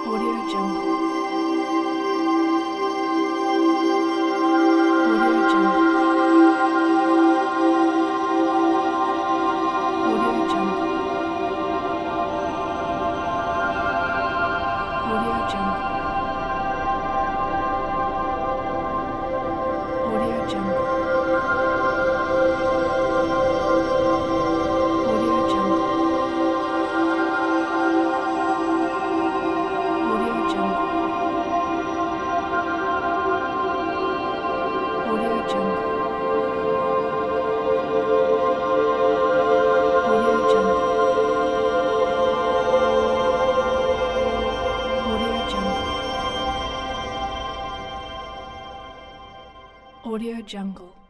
Audio Jungle. Audio Jungle. Audio Jungle. Audio Jungle. Audio Jungle. Audio Jungle. Audio Jungle. Audio Jungle. Audio Jungle. Audio Jungle. Audio Jungle.